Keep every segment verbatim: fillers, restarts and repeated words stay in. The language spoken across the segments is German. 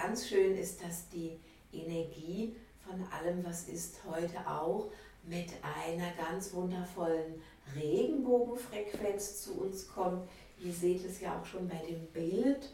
ganz schön ist, dass die Energie von allem, was ist, heute auch mit einer ganz wundervollen Regenbogenfrequenz zu uns kommt. Ihr seht es ja auch schon bei dem Bild.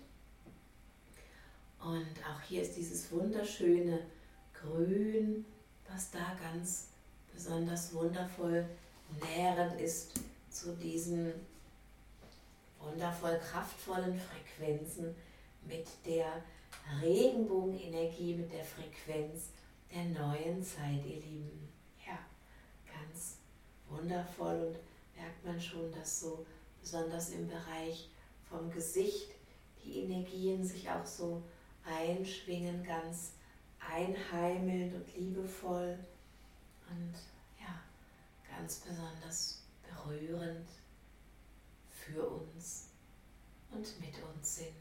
Und auch hier ist dieses wunderschöne Grün, was da ganz besonders wundervoll nährend ist zu diesen wundervoll kraftvollen Frequenzen mit der Regenbogenenergie, mit der Frequenz der neuen Zeit, ihr Lieben. Ja, ganz wundervoll, und merkt man schon, dass so besonders im Bereich vom Gesicht die Energien sich auch so einschwingen, ganz einheimelnd und liebevoll und ja, ganz besonders berührend für uns und mit uns sind.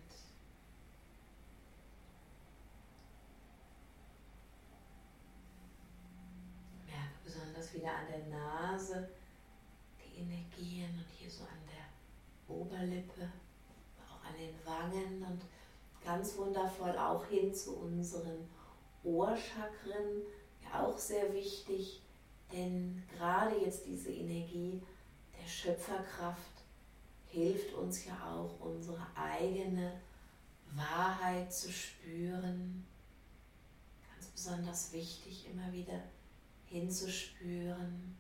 Merke besonders wieder an der Nase die Energien und hier so an der Oberlippe, auch an den Wangen und ganz wundervoll auch hin zu unseren Ohrchakren, ja auch sehr wichtig, denn gerade jetzt diese Energie der Schöpferkraft hilft uns ja auch, unsere eigene Wahrheit zu spüren. Ganz besonders wichtig, immer wieder hinzuspüren.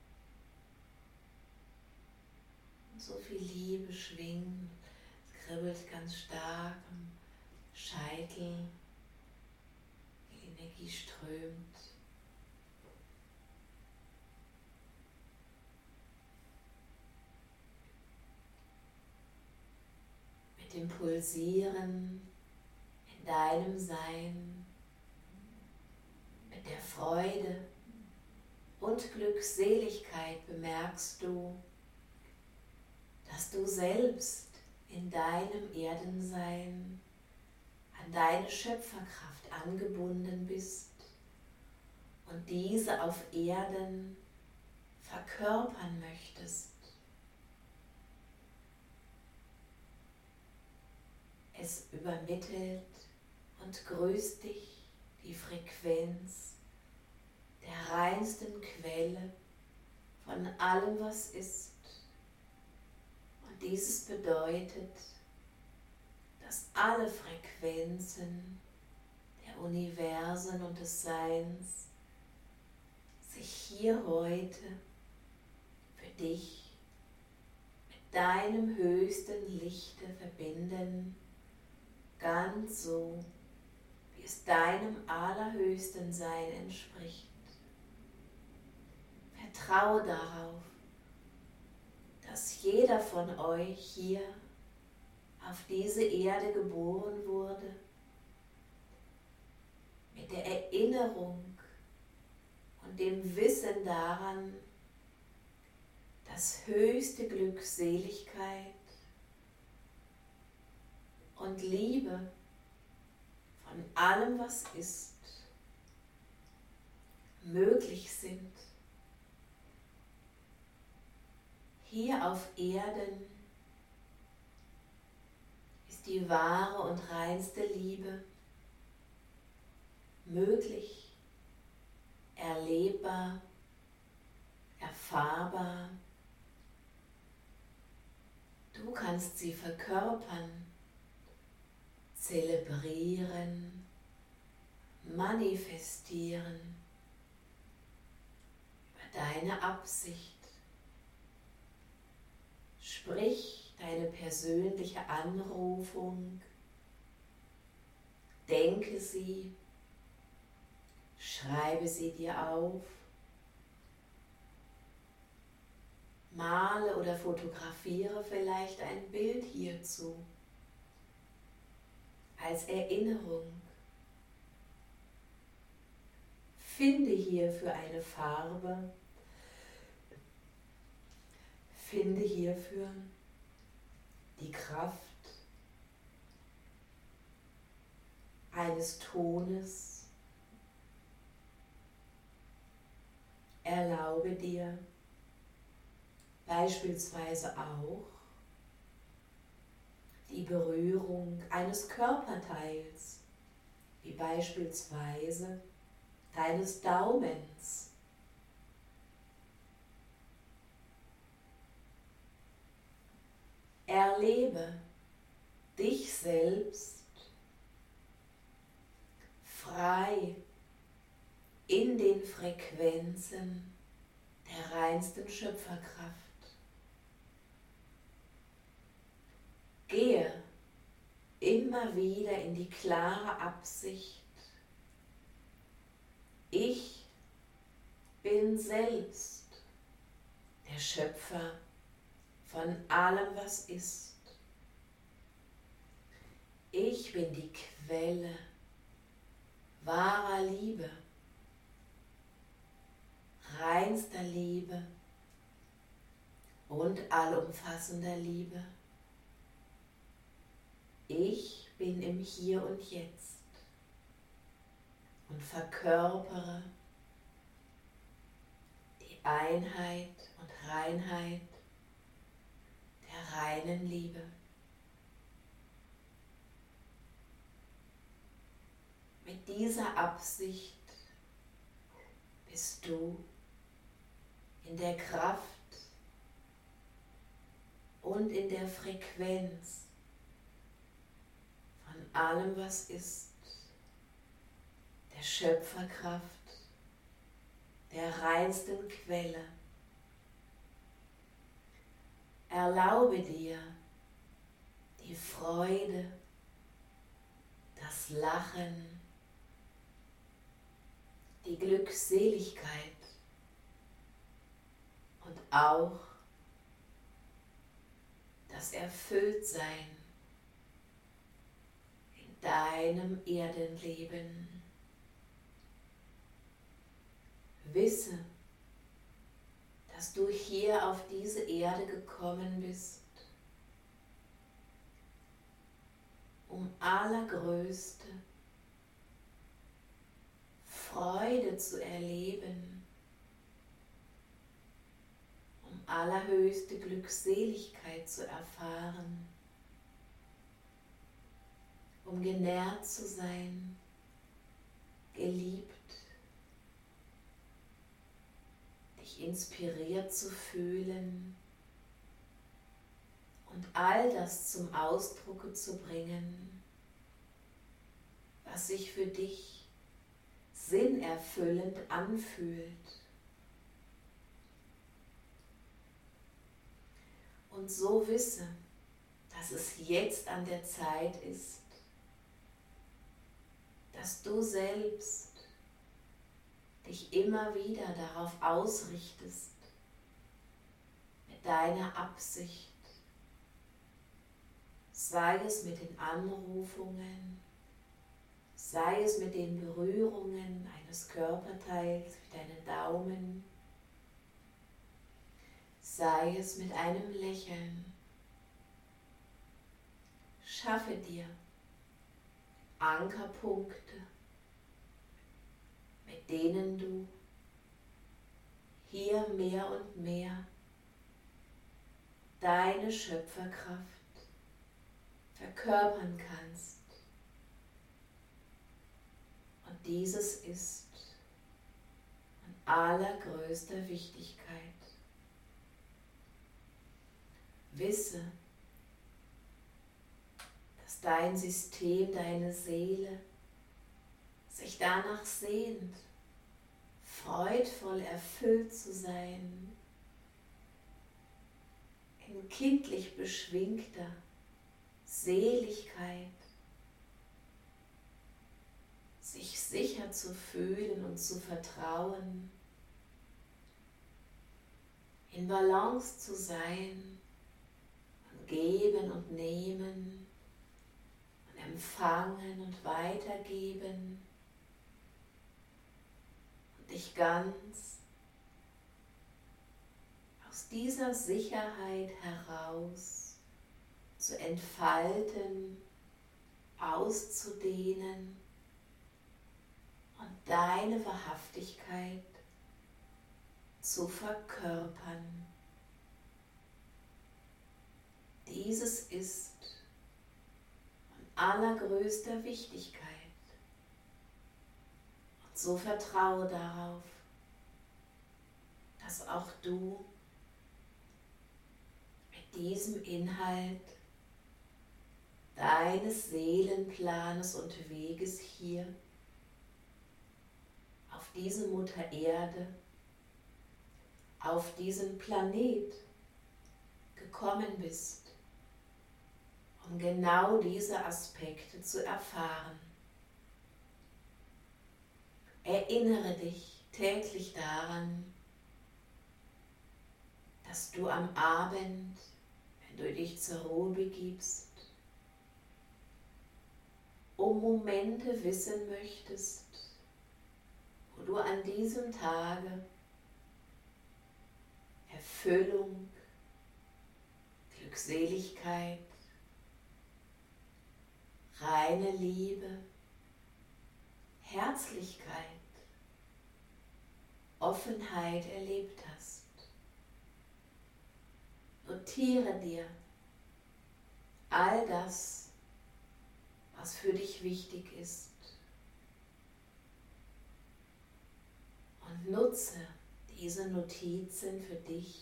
Und so viel Liebe schwingt, es kribbelt ganz stark am Scheitel, die Energie strömt. Mit dem Pulsieren in deinem Sein, mit der Freude und Glückseligkeit bemerkst du, dass du selbst in deinem Erdensein an deine Schöpferkraft angebunden bist und diese auf Erden verkörpern möchtest. Es übermittelt und grüßt dich die Frequenz der reinsten Quelle von allem, was ist. Und dieses bedeutet, dass alle Frequenzen der Universen und des Seins sich hier heute für dich mit deinem höchsten Lichte verbinden, ganz so, wie es deinem allerhöchsten Sein entspricht. Vertraue darauf, dass jeder von euch hier auf diese Erde geboren wurde, mit der Erinnerung und dem Wissen daran, dass höchste Glückseligkeit und Liebe von allem, was ist, möglich sind. Hier auf Erden ist die wahre und reinste Liebe möglich, erlebbar, erfahrbar. Du kannst sie verkörpern, zelebrieren, manifestieren über deine Absicht. Sprich deine persönliche Anrufung, denke sie, schreibe sie dir auf, male oder fotografiere vielleicht ein Bild hierzu als Erinnerung. Finde hierfür eine Farbe, finde hierfür die Kraft eines Tones. Erlaube dir beispielsweise auch die Berührung eines Körperteils beispielsweise deines Daumens. Erlebe dich selbst frei in den Frequenzen der reinsten Schöpferkraft. Gehe immer wieder in die klare Absicht, ich bin selbst der Schöpfer von allem, was ist. Ich bin die Quelle wahrer Liebe, reinster Liebe und allumfassender Liebe. Ich bin im Hier und Jetzt und verkörpere die Einheit und Reinheit der reinen Liebe. Mit dieser Absicht bist du in der Kraft und in der Frequenz von allem, was ist, der Schöpferkraft, der reinsten Quelle. Erlaube dir die Freude, das Lachen, die Glückseligkeit und auch das Erfülltsein in deinem Erdenleben. Wisse, dass du hier auf diese Erde gekommen bist, um allergrößte Freude zu erleben, um allerhöchste Glückseligkeit zu erfahren, um genährt zu sein, geliebt, dich inspiriert zu fühlen und all das zum Ausdruck zu bringen, was sich für dich sinnerfüllend anfühlt. Und so wisse, dass es jetzt an der Zeit ist, dass du selbst dich immer wieder darauf ausrichtest, mit deiner Absicht, sei es mit den Anrufungen, sei es mit den Berührungen eines Körperteils wie deine Daumen, sei es mit einem Lächeln. Schaffe dir Ankerpunkte, mit denen du hier mehr und mehr deine Schöpferkraft verkörpern kannst. Und dieses ist von allergrößter Wichtigkeit. Wisse, dass dein System, deine Seele sich danach sehnt, freudvoll erfüllt zu sein, in kindlich beschwingter Seligkeit, sich sicher zu fühlen und zu vertrauen, in Balance zu sein und geben und nehmen und empfangen und weitergeben und dich ganz aus dieser Sicherheit heraus zu entfalten, auszudehnen und deine Wahrhaftigkeit zu verkörpern. Dieses ist von allergrößter Wichtigkeit. So vertraue darauf, dass auch du mit diesem Inhalt deines Seelenplanes und Weges hier auf diese Mutter Erde, auf diesen Planet gekommen bist, um genau diese Aspekte zu erfahren. Erinnere dich täglich daran, dass du am Abend, wenn du dich zur Ruhe begibst, um Momente wissen möchtest, wo du an diesem Tage Erfüllung, Glückseligkeit, reine Liebe, Herzlichkeit, Offenheit erlebt hast. Notiere dir all das, was für dich wichtig ist, und nutze diese Notizen für dich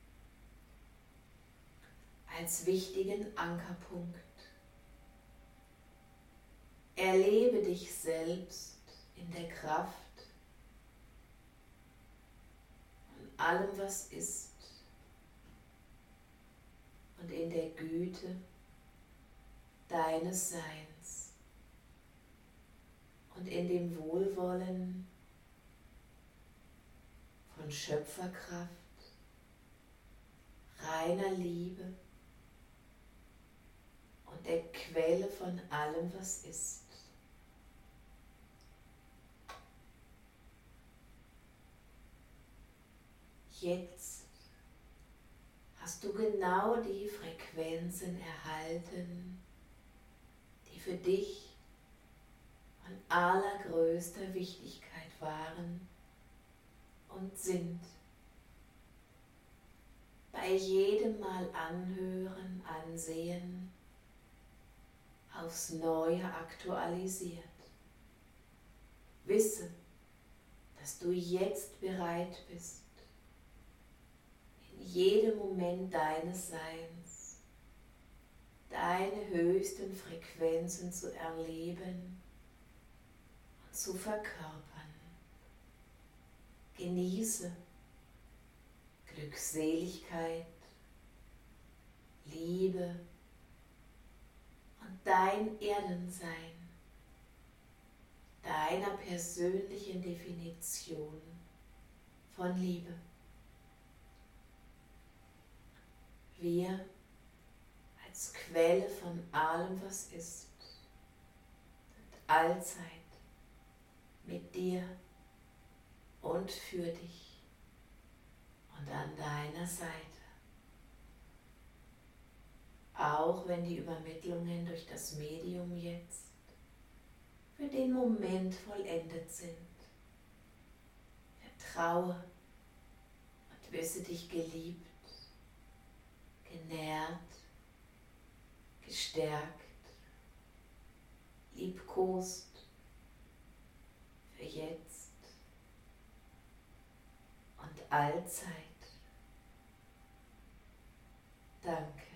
als wichtigen Ankerpunkt. Erlebe dich selbst in der Kraft von allem, was ist, und in der Güte deines Seins und in dem Wohlwollen von Schöpferkraft, reiner Liebe und der Quelle von allem, was ist. Jetzt hast du genau die Frequenzen erhalten, die für dich von allergrößter Wichtigkeit waren und sind. Bei jedem Mal anhören, ansehen, aufs Neue aktualisiert. Wisse, dass du jetzt bereit bist, in jedem Moment deines Seins deine höchsten Frequenzen zu erleben und zu verkörpern. Genieße Glückseligkeit, Liebe und dein Erdensein, deiner persönlichen Definition von Liebe. Wir als Quelle von allem, was ist, sind allzeit mit dir und für dich und an deiner Seite. Auch wenn die Übermittlungen durch das Medium jetzt für den Moment vollendet sind. Vertraue und wisse dich geliebt, genährt, gestärkt, liebkost für jetzt und allzeit. Danke.